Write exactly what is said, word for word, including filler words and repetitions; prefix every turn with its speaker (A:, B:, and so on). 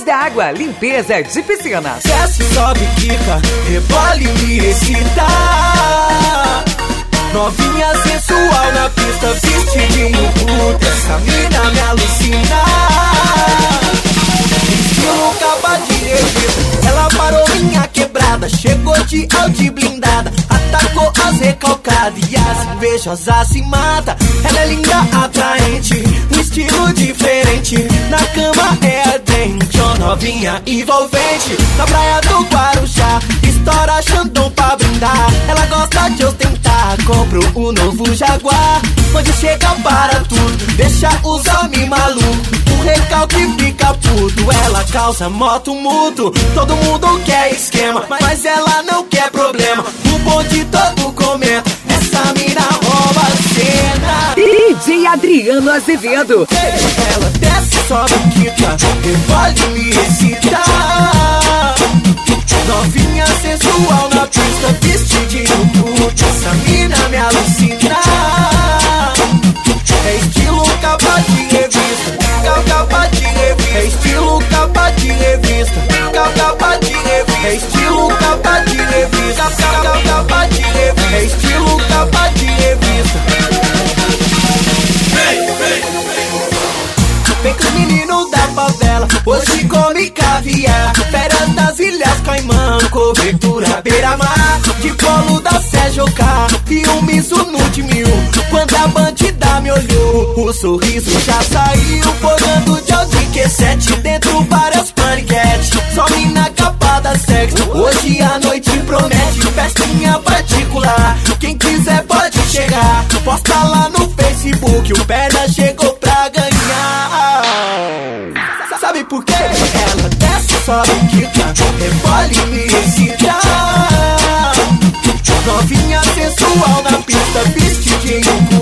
A: d'água, limpeza de piscina.
B: Desce, sobe, quica, rebola e me excita. Novinha sensual na pista, vestidinho puta. Essa mina me alucina. Estilo capa de revista. Ela parou minha quebrada, chegou de Audi blindada, atacou as recalcadas e as invejosas se mata. Ela é linda, atraente, um estilo diferente. Na cama é ardente, ó novinha envolvente. Na praia do Guarujá, estoura Xandão pra brindar. Ela gosta de ostentar, compro um novo Jaguar. Onde chega para tudo, deixa os homens malucos. O recalque fica puto, ela causa moto mudo. Todo mundo quer esquema, mas ela não quer problema. O bonde todo comenta, essa mina rouba a cena.
A: D J Adriano Azevedo.
B: Ela desce, sobe, quica, rebola e me excita. Novinha sensual na pista, vestidinho puto. Essa mina me alucina. É estilo capa de revista, capa de revista. É estilo capa de revista, capa de revista. É estilo capa de revista, capa de revista. É estilo capa de revista. Vem com os meninos da favela, hoje come caviar. Férias das Ilhas Caimã, cobertura beira-mar. De polo da Sérgio K e um Mizuno de mil. Quando a bandida me olhou, o sorriso já saiu. Fogando de Audi Q sete, dentro várias paniquetes. Só mina capada sexy, hoje a noite promete. Festinha particular, quem quiser pode chegar. Posta lá no Facebook, o Perna chegou pra ganhar. Sabe por quê? Ela desce, sobe, quica, rebola e me excita. Novinha sensual na pista, vestidinho